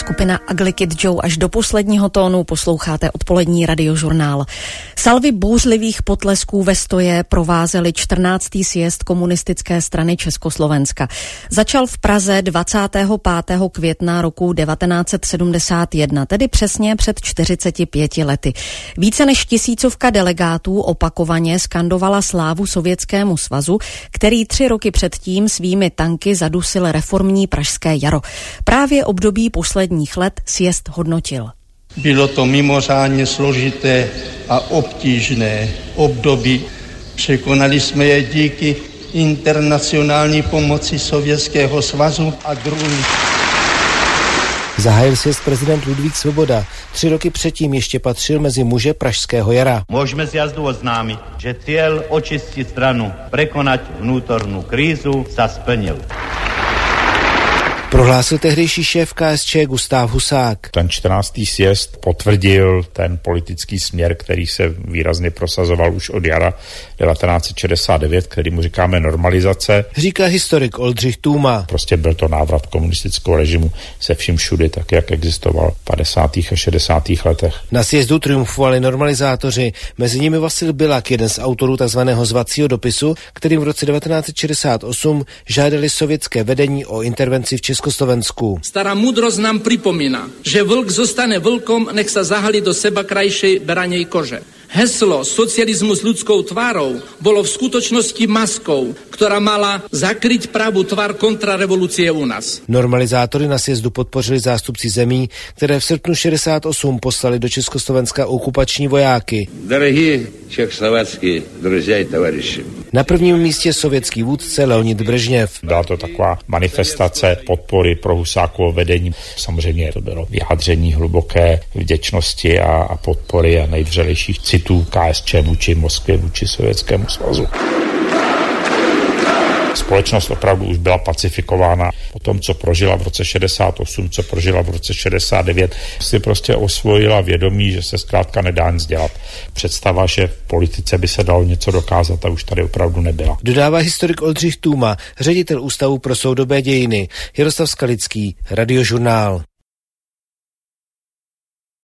skupina Ugly Kid Joe. Až do posledního tónu posloucháte odpolední radiožurnál. Salvy bouřlivých potlesků ve stoje provázely 14. sjezd komunistické strany Československa. Začal v Praze 25. května roku 1971, tedy přesně před 45 lety. Více než 1000 delegátů opakovaně skandovala slávu Sovětskému svazu, který 3 roky předtím svými tanky zadusil reformní Pražské jaro. Právě období posledních let sjezd hodnotil. Bylo to mimořádně složité a obtížné období. Překonali jsme je díky internacionální pomoci Sovětského svazu a druhých. Zahájil sjezd prezident Ludvík Svoboda. 3 roky předtím ještě patřil mezi muže Pražského jara. Môžeme sjazdu oznámiť, že cieľ očistiť stranu, prekonať vnútornú krízu sa splnil. Prohlásil tehdejší šéf KSČ Gustáv Husák. Ten 14. sjezd potvrdil ten politický směr, který se výrazně prosazoval už od jara 1969, který mu říkáme normalizace. Říká historik Oldřich Tůma. Prostě byl to návrat komunistického režimu se vším všudy, tak jak existoval v 50. a 60. letech. Na sjezdu triumfovali normalizátoři, mezi nimi Vasil Bilak, jeden z autorů takzvaného zvacího dopisu, kterým v roce 1968 žádali sovětské vedení o intervenci v Československu. Stará múdrosť nám pripomína, že vlk zostane vlkom, nech sa zahalí do seba krajšej beranej kože. Heslo socializmu s ľudskou tvárou bolo v skutočnosti maskou, ktorá mala zakryť pravú tvár kontrarevolúcie u nás. Normalizátory na sjezdu podpořili zástupci zemí, které v srpnu 68 poslali do Československa okupační vojáky. Drahí československí druzí a tovaryši. Na prvním místě sovětský vůdce Leonid Brežněv. Byla to taková manifestace podpory pro Husákovo vedení. Samozřejmě to bylo vyjádření hluboké vděčnosti a podpory a nejvřelejších citů KSČ vůči Moskvě, vůči Sovětskému svazu. Společnost opravdu už byla pacifikována. Po tom, co prožila v roce 68, co prožila v roce 69, si prostě osvojila vědomí, že se zkrátka nedá nic dělat. Představa, že v politice by se dalo něco dokázat, a už tady opravdu nebyla. Dodává historik Oldřich Tůma, ředitel Ústavu pro soudobé dějiny. Jaroslav Skalický, Radiožurnál.